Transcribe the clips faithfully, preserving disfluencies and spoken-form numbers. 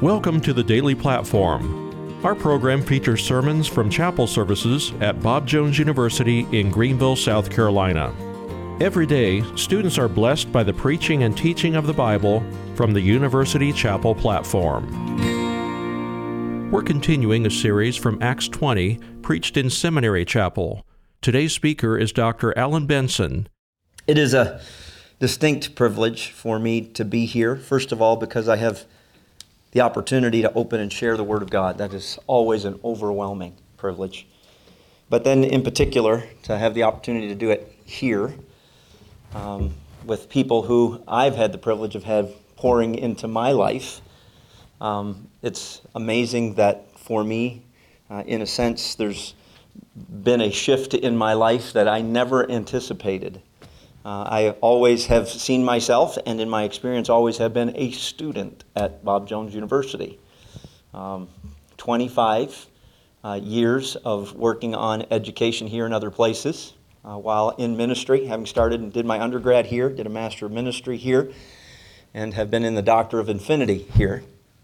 Welcome to the Daily Platform. Our program features sermons from chapel services at Bob Jones University in Greenville, South Carolina. Every day, students are blessed by the preaching and teaching of the Bible from the University Chapel platform. We're continuing a series from Acts twenty, preached in Seminary Chapel. Today's speaker is Doctor Alan Benson. It is a distinct privilege for me to be here, first of all, because I have the opportunity to open and share the Word of God. That is always an overwhelming privilege. But then in particular, to have the opportunity to do it here um, with people who I've had the privilege of have pouring into my life. Um, it's amazing that for me, uh, in a sense, there's been a shift in my life that I never anticipated. Uh, I always have seen myself, and in my experience, always have been a student at Bob Jones University. Um, twenty-five uh, years of working on education here and other places, uh, while in ministry, having started and did my undergrad here, did a Master of Ministry here, and have been in the Doctor of Infinity here,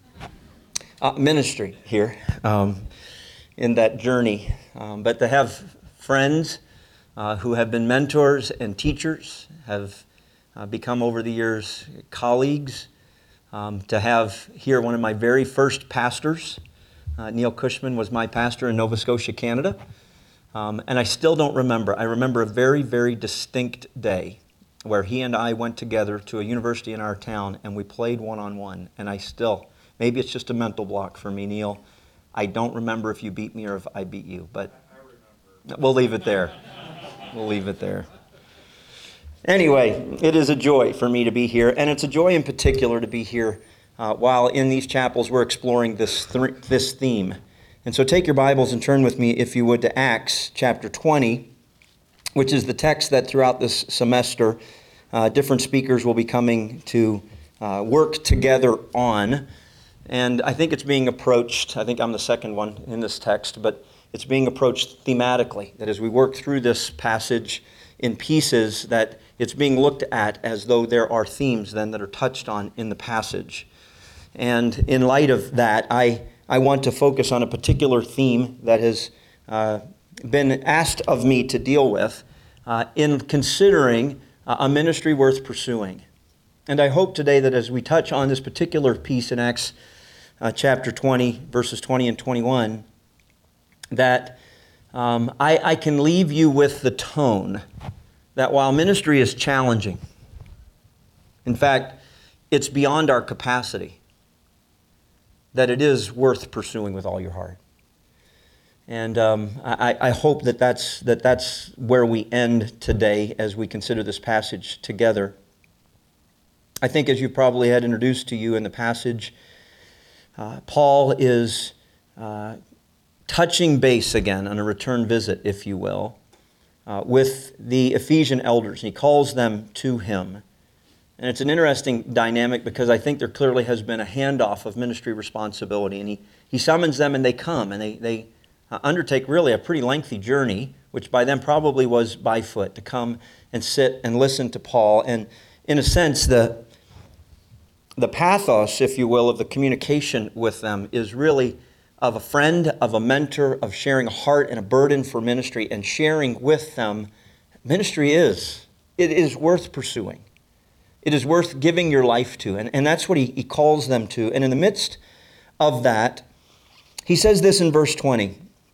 uh, ministry here, um, in that journey. Um, but to have friends Uh, who have been mentors and teachers, have uh, become over the years colleagues. Um, to have here one of my very first pastors, uh, Neil Cushman was my pastor in Nova Scotia, Canada. Um, and I still don't remember. I remember a very, very distinct day where he and I went together to a university in our town and we played one-on-one. And I still, maybe it's just a mental block for me, Neil. I don't remember if you beat me or if I beat you, but we'll leave it there. We'll leave it there. Anyway, it is a joy for me to be here, and it's a joy in particular to be here uh, while in these chapels we're exploring this th- this theme. And so take your Bibles and turn with me, if you would, to Acts chapter twenty, which is the text that throughout this semester uh, different speakers will be coming to uh, work together on. And I think it's being approached, I think I'm the second one in this text, but it's being approached thematically, that as we work through this passage in pieces, that it's being looked at as though there are themes then that are touched on in the passage. And in light of that, I, I want to focus on a particular theme that has uh, been asked of me to deal with uh, in considering uh, a ministry worth pursuing. And I hope today that as we touch on this particular piece in Acts uh, chapter twenty, verses twenty and twenty-one, that um, I, I can leave you with the tone that while ministry is challenging, in fact, it's beyond our capacity, that it is worth pursuing with all your heart. And um, I, I hope that that's, that that's where we end today as we consider this passage together. I think as you probably had introduced to you in the passage, uh, Paul is uh, touching base again on a return visit, if you will, uh, with the Ephesian elders. And he calls them to him. And it's an interesting dynamic because I think there clearly has been a handoff of ministry responsibility. And he, he summons them and they come and they, they uh, undertake really a pretty lengthy journey, which by then probably was by foot, to come and sit and listen to Paul. And in a sense, the, the pathos, if you will, of the communication with them is really of a friend, of a mentor, of sharing a heart and a burden for ministry and sharing with them. Ministry is, it is worth pursuing. It is worth giving your life to. And, and that's what he, he calls them to. And in the midst of that, he says this in verse twenty.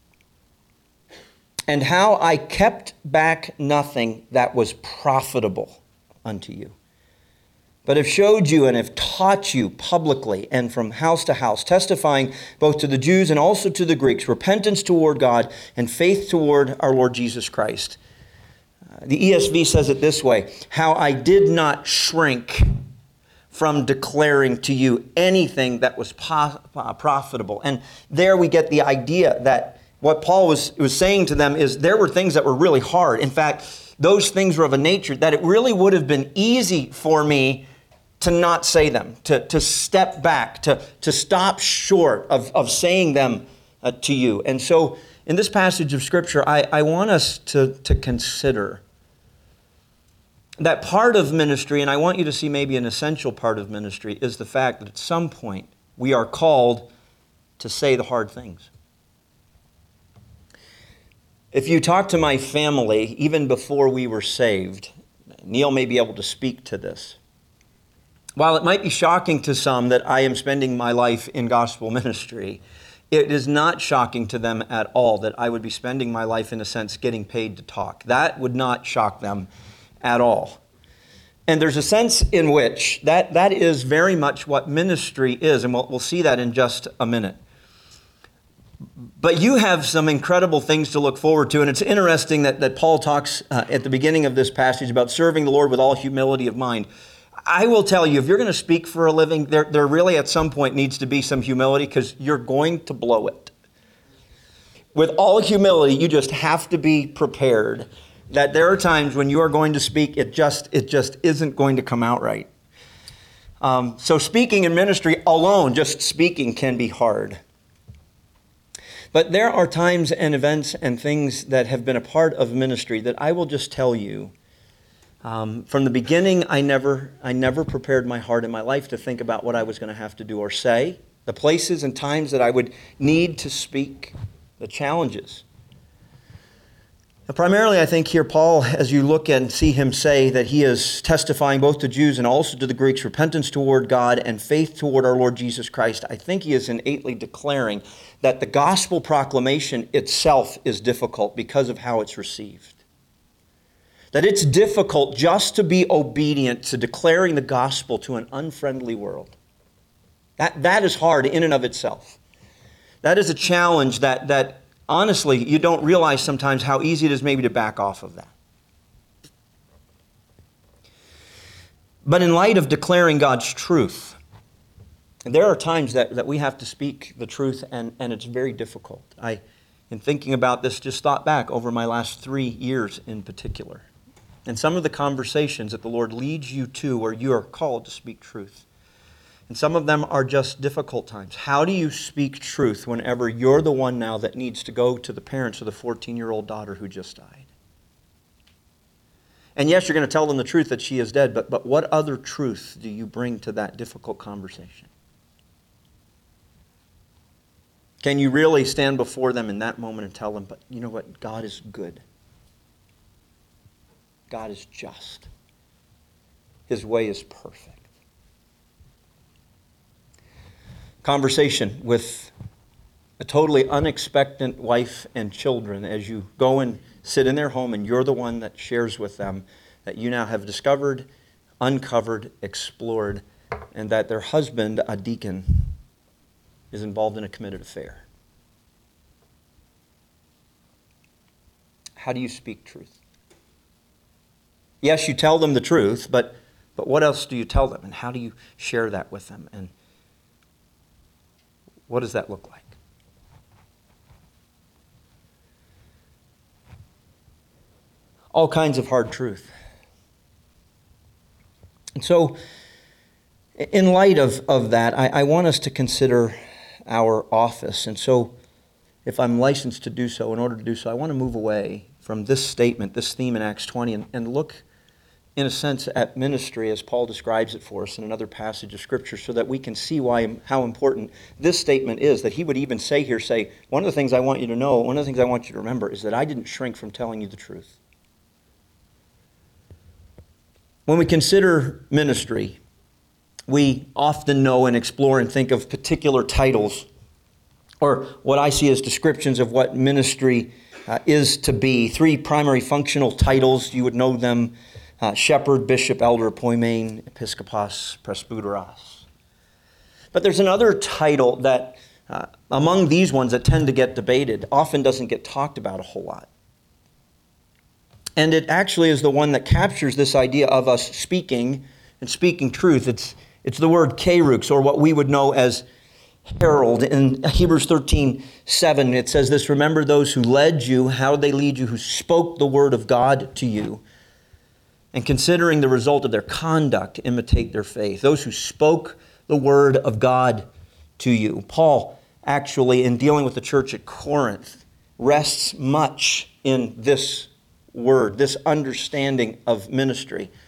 And how I kept back nothing that was profitable unto you, but have showed you and have taught you publicly and from house to house, testifying both to the Jews and also to the Greeks, repentance toward God and faith toward our Lord Jesus Christ. Uh, the E S V says it this way, how I did not shrink from declaring to you anything that was po- uh, profitable. And there we get the idea that what Paul was, was saying to them is there were things that were really hard. In fact, those things were of a nature that it really would have been easy for me to not say them, to, to step back, to, to stop short of, of saying them uh, to you. And so in this passage of Scripture, I, I want us to, to consider that part of ministry, and I want you to see maybe an essential part of ministry, is the fact that at some point we are called to say the hard things. If you talk to my family, even before we were saved, Neil may be able to speak to this. While it might be shocking to some that I am spending my life in gospel ministry, it is not shocking to them at all that I would be spending my life, in a sense, getting paid to talk. That would not shock them at all. And there's a sense in which that, that is very much what ministry is, and we'll, we'll see that in just a minute. But you have some incredible things to look forward to, and it's interesting that, that Paul talks uh, at the beginning of this passage about serving the Lord with all humility of mind. I will tell you, if you're going to speak for a living, there, there really at some point needs to be some humility, because you're going to blow it. With all humility, you just have to be prepared that there are times when you are going to speak, it just, it just isn't going to come out right. Um, so speaking in ministry alone, just speaking, can be hard. But there are times and events and things that have been a part of ministry that I will just tell you, um, from the beginning, I never, I never prepared my heart in my life to think about what I was going to have to do or say, the places and times that I would need to speak, the challenges. Now, primarily, I think here, Paul, as you look and see him say that he is testifying both to Jews and also to the Greeks, repentance toward God and faith toward our Lord Jesus Christ, I think he is innately declaring that the gospel proclamation itself is difficult because of how it's received. That it's difficult just to be obedient to declaring the gospel to an unfriendly world. That, that is hard in and of itself. That is a challenge that, that honestly, you don't realize sometimes how easy it is maybe to back off of that. But in light of declaring God's truth, there are times that, that we have to speak the truth, and, and it's very difficult. I, in thinking about this, just thought back over my last three years in particular, and some of the conversations that the Lord leads you to where you are called to speak truth. And some of them are just difficult times. How do you speak truth whenever you're the one now that needs to go to the parents of the fourteen-year-old daughter who just died? And yes, you're going to tell them the truth that she is dead, but, but what other truth do you bring to that difficult conversation? Can you really stand before them in that moment and tell them, but you know what? God is good. God is just. His way is perfect. Conversation with a totally unexpected wife and children as you go and sit in their home and you're the one that shares with them that you now have discovered, uncovered, explored, and that their husband, a deacon, is involved in a committed affair. How do you speak truth? Yes, you tell them the truth, but, but what else do you tell them? And how do you share that with them? And what does that look like? All kinds of hard truth. And so, in light of, of that, I, I want us to consider our office. And so, if I'm licensed to do so, in order to do so, I want to move away from this statement, this theme in Acts twenty, and, and look, in a sense, at ministry as Paul describes it for us in another passage of Scripture, so that we can see why, how important this statement is, that he would even say here, say, one of the things I want you to know, one of the things I want you to remember is that I didn't shrink from telling you the truth. When we consider ministry, we often know and explore and think of particular titles, or what I see as descriptions of what ministry uh, is to be. Three primary functional titles, you would know them: Uh, shepherd, bishop, elder, poimen, episkopos, presbyteros. But there's another title that, uh, among these ones that tend to get debated, often doesn't get talked about a whole lot. And it actually is the one that captures this idea of us speaking and speaking truth. It's, it's the word kerux, or what we would know as herald. In Hebrews thirteen seven, it says this: remember those who led you, how did they lead you, who spoke the word of God to you, and considering the result of their conduct, imitate their faith. Those who spoke the word of God to you. Paul, actually, in dealing with the church at Corinth, rests much in this word, this understanding of ministry.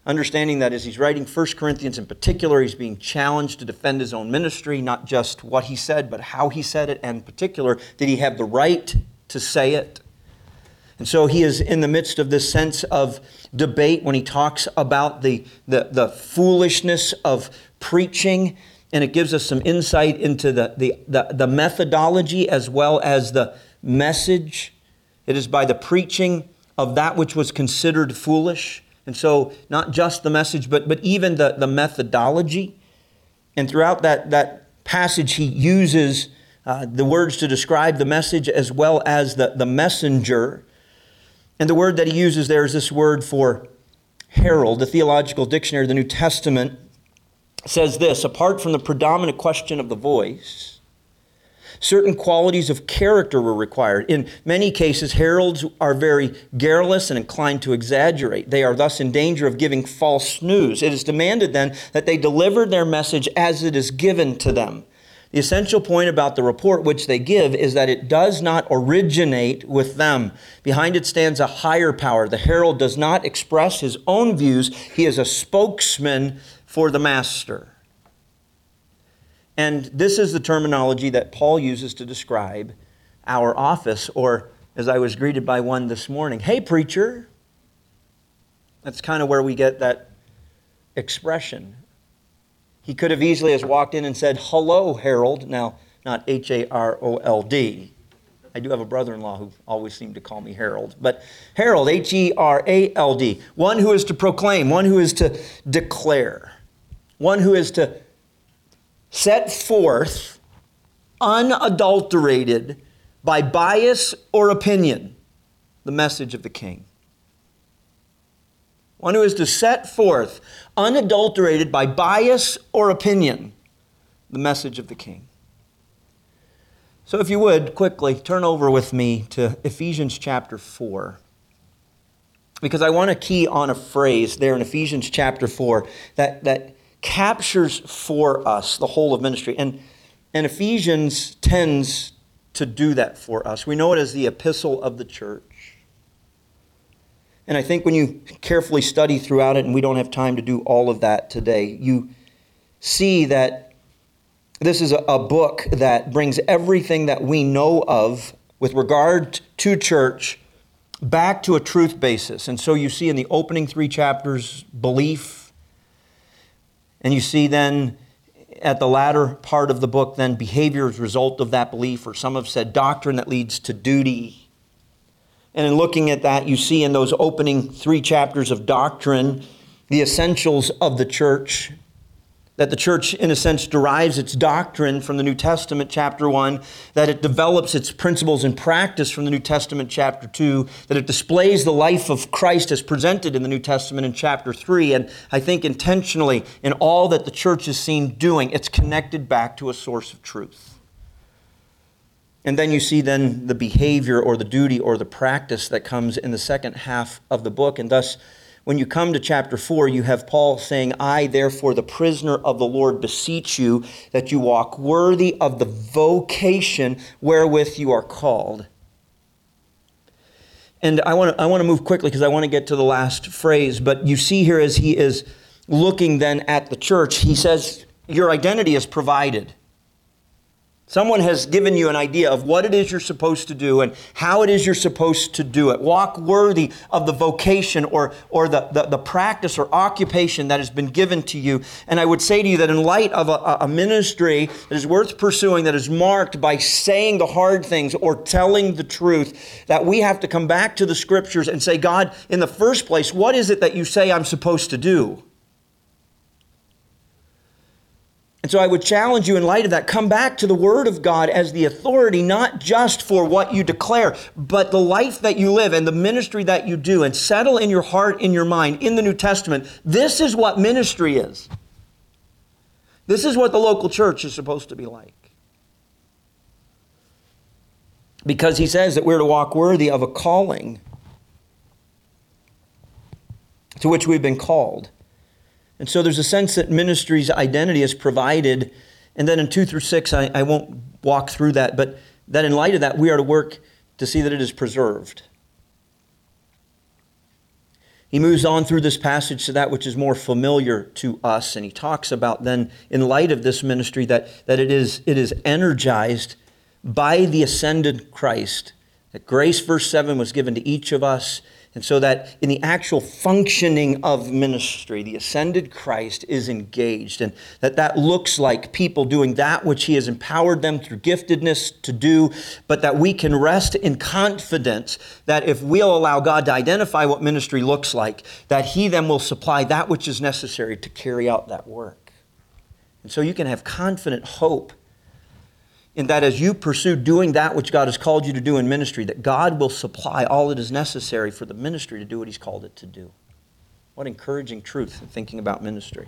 understanding that as he's writing First Corinthians in particular, he's being challenged to defend his own ministry, not just what he said, but how he said it, and in particular, did he have the right to say it? And so he is in the midst of this sense of debate when he talks about the, the, the foolishness of preaching, and it gives us some insight into the, the, the, the methodology as well as the message. It is by the preaching of that which was considered foolish. And so not just the message, but, but even the, the methodology. And throughout that, that passage, he uses uh, the words to describe the message as well as the, the messenger. And the word that he uses there is this word for herald. The Theological Dictionary of the New Testament says this: apart from the predominant question of the voice, certain qualities of character were required. In many cases, heralds are very garrulous and inclined to exaggerate. They are thus in danger of giving false news. It is demanded then that they deliver their message as it is given to them. The essential point about the report which they give is that it does not originate with them. Behind it stands a higher power. The herald does not express his own views. He is a spokesman for the master. And this is the terminology that Paul uses to describe our office, or as I was greeted by one this morning, "Hey, preacher." That's kind of where we get that expression. He could have easily has walked in and said, "Hello, Harold." Now, not H A R O L D. I do have a brother-in-law who always seemed to call me Harold. But Harold, H E R A L D. One who is to proclaim, one who is to declare, one who is to set forth, unadulterated by bias or opinion, the message of the King. One who is to set forth, unadulterated by bias or opinion, the message of the King. So if you would, quickly turn over with me to Ephesians chapter four. Because I want to key on a phrase there in Ephesians chapter four that, that captures for us the whole of ministry. And, and Ephesians tends to do that for us. We know it as the epistle of the church. And I think when you carefully study throughout it, and we don't have time to do all of that today, you see that this is a, a book that brings everything that we know of with regard to church back to a truth basis. And so you see in the opening three chapters, belief. And you see then at the latter part of the book, then behavior as a result of that belief, or some have said doctrine that leads to duty. And in looking at that, you see in those opening three chapters of doctrine, the essentials of the church, that the church, in a sense, derives its doctrine from the New Testament, chapter one, that it develops its principles and practice from the New Testament, chapter two, that it displays the life of Christ as presented in the New Testament in chapter three, and I think intentionally in all that the church is seen doing, it's connected back to a source of truth. And then you see then the behavior or the duty or the practice that comes in the second half of the book. And thus, when you come to chapter four, you have Paul saying, "I, therefore, the prisoner of the Lord, beseech you that you walk worthy of the vocation wherewith you are called." And I want to I want to move quickly because I want to get to the last phrase. But you see here as he is looking then at the church, he says, your identity is provided. Someone has given you an idea of what it is you're supposed to do and how it is you're supposed to do it. Walk worthy of the vocation or, or the, the, the practice or occupation that has been given to you. And I would say to you that in light of a, a ministry that is worth pursuing, that is marked by saying the hard things or telling the truth, that we have to come back to the Scriptures and say, God, in the first place, what is it that you say I'm supposed to do? And so I would challenge you in light of that, come back to the Word of God as the authority, not just for what you declare, but the life that you live and the ministry that you do, and settle in your heart, in your mind, in the New Testament. This is what ministry is. This is what the local church is supposed to be like. Because he says that we're to walk worthy of a calling to which we've been called. And so there's a sense that ministry's identity is provided. And then in two through six, I, I won't walk through that, but that in light of that, we are to work to see that it is preserved. He moves on through this passage to that which is more familiar to us, and he talks about then, in light of this ministry, that, that it is, it is energized by the ascended Christ, that grace, verse seven, was given to each of us, and so that in the actual functioning of ministry, the ascended Christ is engaged, and that that looks like people doing that which he has empowered them through giftedness to do, but that we can rest in confidence that if we'll allow God to identify what ministry looks like, that he then will supply that which is necessary to carry out that work. And so you can have confident hope in that as you pursue doing that which God has called you to do in ministry, that God will supply all that is necessary for the ministry to do what he's called it to do. What encouraging truth in thinking about ministry.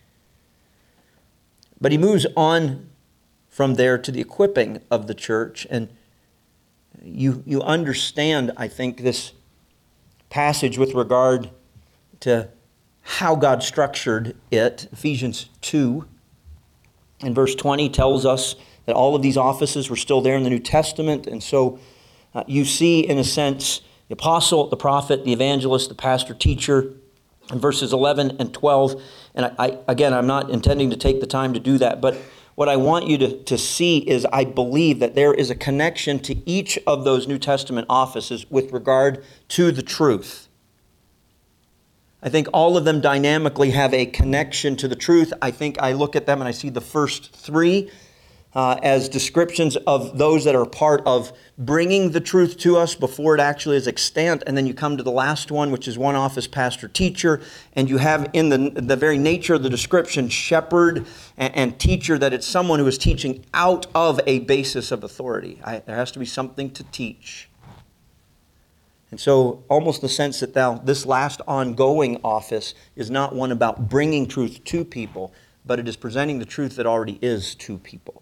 But he moves on from there to the equipping of the church, and you, you understand, I think, this passage with regard to how God structured it. Ephesians two and verse twenty tells us that all of these offices were still there in the New Testament. And so uh, you see, in a sense, the apostle, the prophet, the evangelist, the pastor, teacher, in verses eleven and twelve. And I, I, again, I'm not intending to take the time to do that, but what I want you to, to see is I believe that there is a connection to each of those New Testament offices with regard to the truth. I think all of them dynamically have a connection to the truth. I think I look at them and I see the first three Uh, as descriptions of those that are part of bringing the truth to us before it actually is extant. And then you come to the last one, which is one office, pastor, teacher. And you have in the, the very nature of the description, shepherd and, and teacher, that it's someone who is teaching out of a basis of authority. I, there has to be something to teach. And so almost the sense that thou, this last ongoing office is not one about bringing truth to people, but it is presenting the truth that already is to people.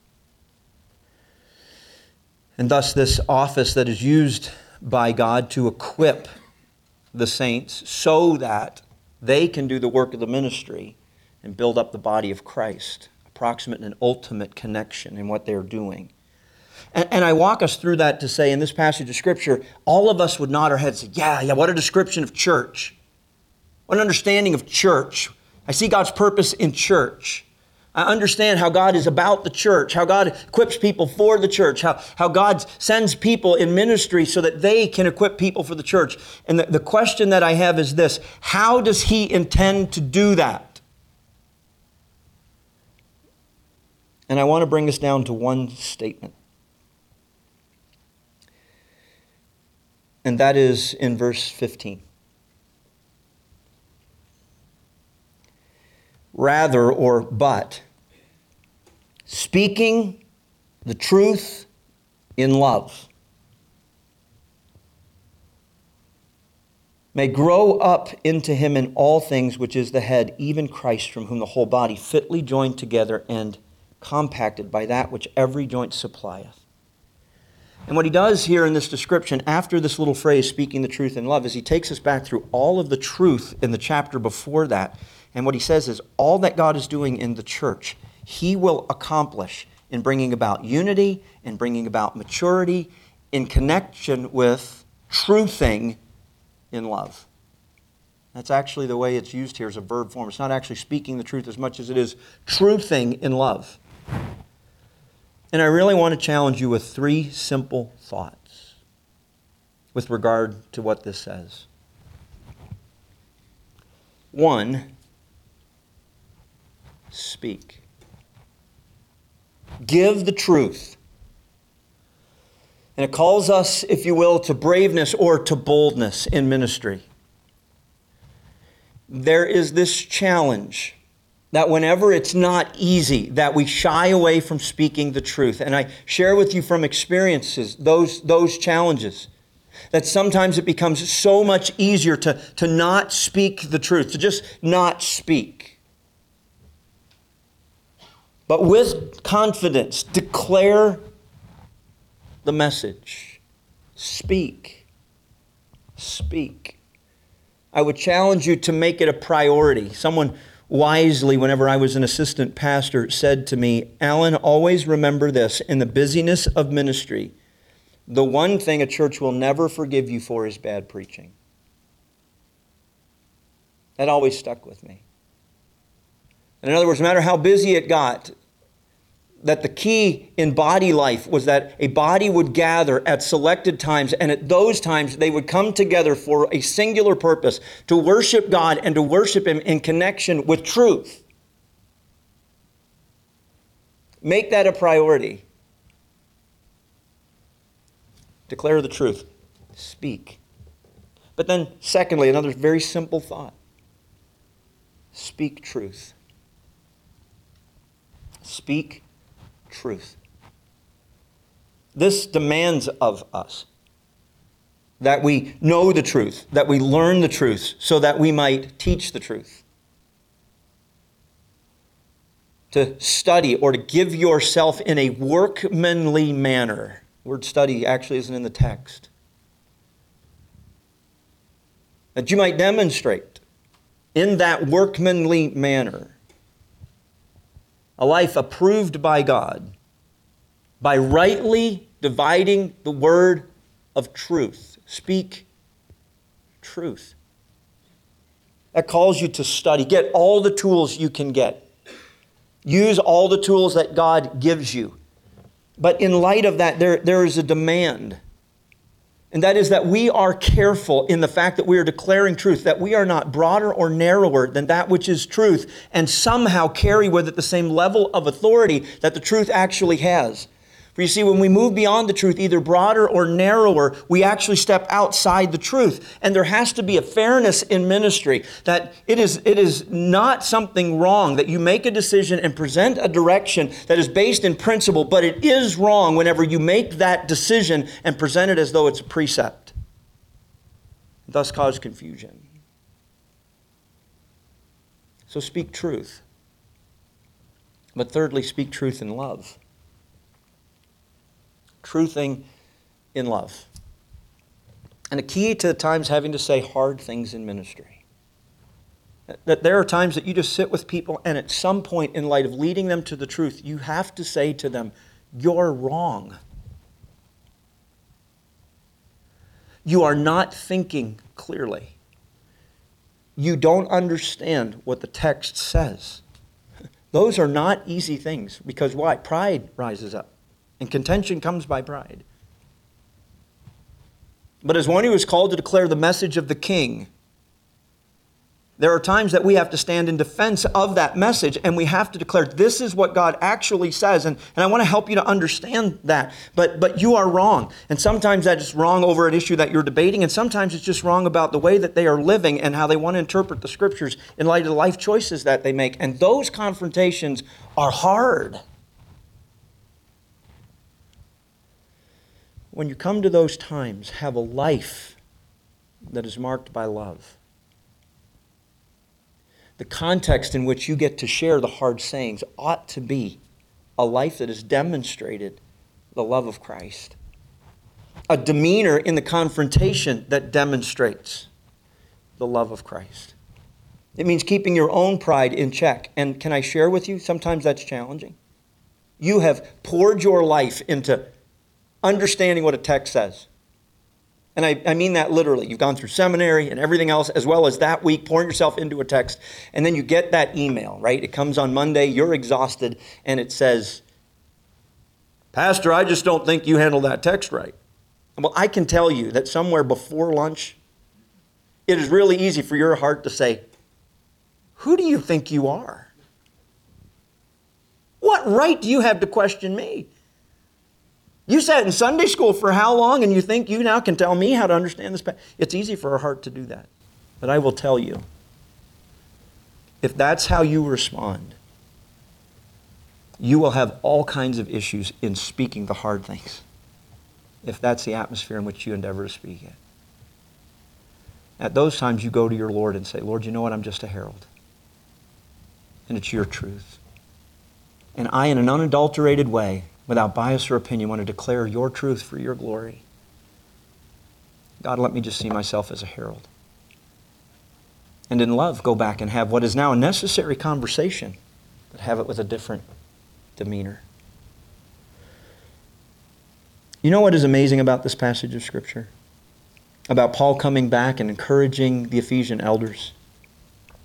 And thus this office that is used by God to equip the saints so that they can do the work of the ministry and build up the body of Christ. Approximate and ultimate connection in what they're doing. And, and I walk us through that to say, in this passage of Scripture, all of us would nod our heads and say, yeah, yeah, what a description of church. What an understanding of church. I see God's purpose in church. I understand how God is about the church, how God equips people for the church, how, how God sends people in ministry so that they can equip people for the church. And the, the question that I have is this: how does he intend to do that? And I want to bring us down to one statement. And that is in verse fifteen. Rather, or but, speaking the truth in love, may grow up into him in all things, which is the head, even Christ, from whom the whole body, fitly joined together and compacted by that which every joint supplieth. And what he does here in this description, after this little phrase, speaking the truth in love, is he takes us back through all of the truth in the chapter before that. And what he says is all that God is doing in the church, he will accomplish in bringing about unity, in bringing about maturity, in connection with truthing in love. That's actually the way it's used here as a verb form. It's not actually speaking the truth as much as it is truthing in love. And I really want to challenge you with three simple thoughts with regard to what this says. One, speak. Give the truth. And it calls us, if you will, to braveness or to boldness in ministry. There is this challenge that whenever it's not easy, that we shy away from speaking the truth. And I share with you from experiences those, those challenges. That sometimes it becomes so much easier to, to not speak the truth, to just not speak. But with confidence, declare the message. Speak. Speak. I would challenge you to make it a priority. Someone wisely, whenever I was an assistant pastor, said to me, Alan, always remember this: in the busyness of ministry, the one thing a church will never forgive you for is bad preaching. That always stuck with me. In other words, no matter how busy it got, that the key in body life was that a body would gather at selected times, and at those times they would come together for a singular purpose, to worship God and to worship Him in connection with truth. Make that a priority. Declare the truth. Speak. But then, secondly, another very simple thought. Speak truth. Speak truth. This demands of us that we know the truth, that we learn the truth, so that we might teach the truth. To study or to give yourself in a workmanly manner. The word study actually isn't in the text. That you might demonstrate in that workmanly manner a life approved by God by rightly dividing the word of truth. Speak truth. That calls you to study. Get all the tools you can get. Use all the tools that God gives you. But in light of that, there, there is a demand. And that is that we are careful in the fact that we are declaring truth, that we are not broader or narrower than that which is truth, and somehow carry with it the same level of authority that the truth actually has. For you see, when we move beyond the truth, either broader or narrower, we actually step outside the truth. And there has to be a fairness in ministry, that it is, it is not something wrong that you make a decision and present a direction that is based in principle, but it is wrong whenever you make that decision and present it as though it's a precept. Thus cause confusion. So speak truth. But thirdly, speak truth in love. Truthing in love. And a key to the times having to say hard things in ministry. That there are times that you just sit with people, and at some point in light of leading them to the truth, you have to say to them, you're wrong. You are not thinking clearly. You don't understand what the text says. Those are not easy things, because why? Pride rises up. And contention comes by pride. But as one who is called to declare the message of the King, there are times that we have to stand in defense of that message, and we have to declare this is what God actually says. And, and I want to help you to understand that. But, but you are wrong. And sometimes that is wrong over an issue that you're debating, and sometimes it's just wrong about the way that they are living and how they want to interpret the Scriptures in light of the life choices that they make. And those confrontations are hard. When you come to those times, have a life that is marked by love. The context in which you get to share the hard sayings ought to be a life that has demonstrated the love of Christ. A demeanor in the confrontation that demonstrates the love of Christ. It means keeping your own pride in check. And can I share with you, sometimes that's challenging. You have poured your life into understanding what a text says. And I, I mean that literally. You've gone through seminary and everything else, as well as that week, pouring yourself into a text. And then you get that email, right? It comes on Monday, you're exhausted, and it says, Pastor, I just don't think you handled that text right. Well, I can tell you that somewhere before lunch, it is really easy for your heart to say, who do you think you are? What right do you have to question me? You sat in Sunday school for how long, and you think you now can tell me how to understand this? It's easy for our heart to do that. But I will tell you, if that's how you respond, you will have all kinds of issues in speaking the hard things, if that's the atmosphere in which you endeavor to speak it. At those times, you go to your Lord and say, Lord, you know what? I'm just a herald. And it's your truth. And I, in an unadulterated way, without bias or opinion, want to declare your truth for your glory. God, let me just see myself as a herald. And in love, go back and have what is now a necessary conversation, but have it with a different demeanor. You know what is amazing about this passage of Scripture? About Paul coming back and encouraging the Ephesian elders?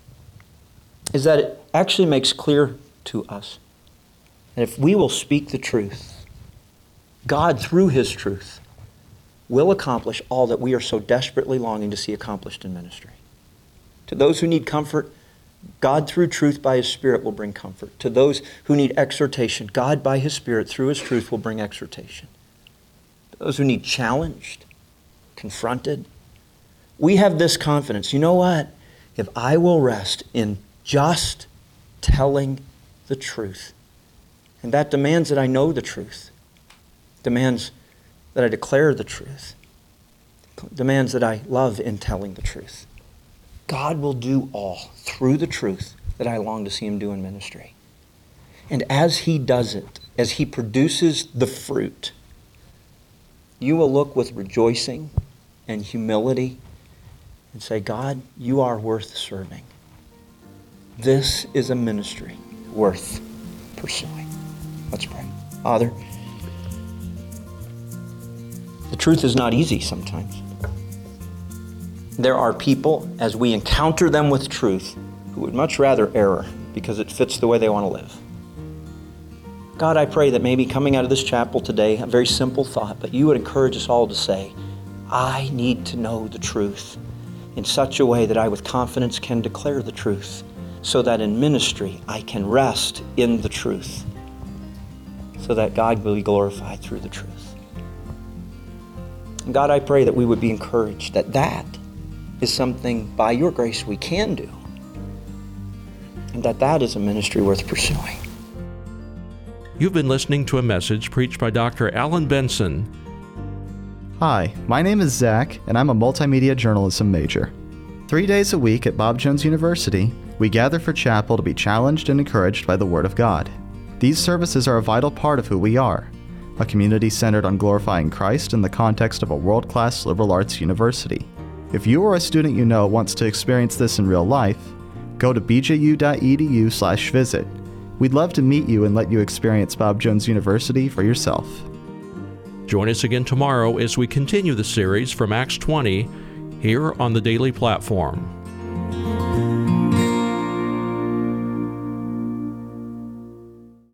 is that it actually makes clear to us that if we will speak the truth, God, through His truth, will accomplish all that we are so desperately longing to see accomplished in ministry. To those who need comfort, God, through truth by His Spirit, will bring comfort. To those who need exhortation, God, by His Spirit, through His truth, will bring exhortation. To those who need challenged, confronted, we have this confidence. You know what? If I will rest in just telling the truth, and that demands that I know the truth, demands that I declare the truth, demands that I love in telling the truth. God will do all through the truth that I long to see Him do in ministry. And as He does it, as He produces the fruit, you will look with rejoicing and humility and say, God, you are worth serving. This is a ministry worth pursuing. Let's pray. Father, the truth is not easy sometimes. There are people, as we encounter them with truth, who would much rather error because it fits the way they want to live. God, I pray that maybe coming out of this chapel today, a very simple thought, but you would encourage us all to say, I need to know the truth in such a way that I with confidence can declare the truth, so that in ministry I can rest in the truth, so that God will be glorified through the truth. And God, I pray that we would be encouraged that that is something by your grace we can do, and that that is a ministry worth pursuing. You've been listening to a message preached by Doctor Alan Benson. Hi, my name is Zach, and I'm a multimedia journalism major. Three days a week at Bob Jones University, we gather for chapel to be challenged and encouraged by the Word of God. These services are a vital part of who we are, a community centered on glorifying Christ in the context of a world-class liberal arts university. If you or a student you know wants to experience this in real life, go to b j u dot e d u slash visit. We'd love to meet you and let you experience Bob Jones University for yourself. Join us again tomorrow as we continue the series from Acts twenty here on the Daily Platform.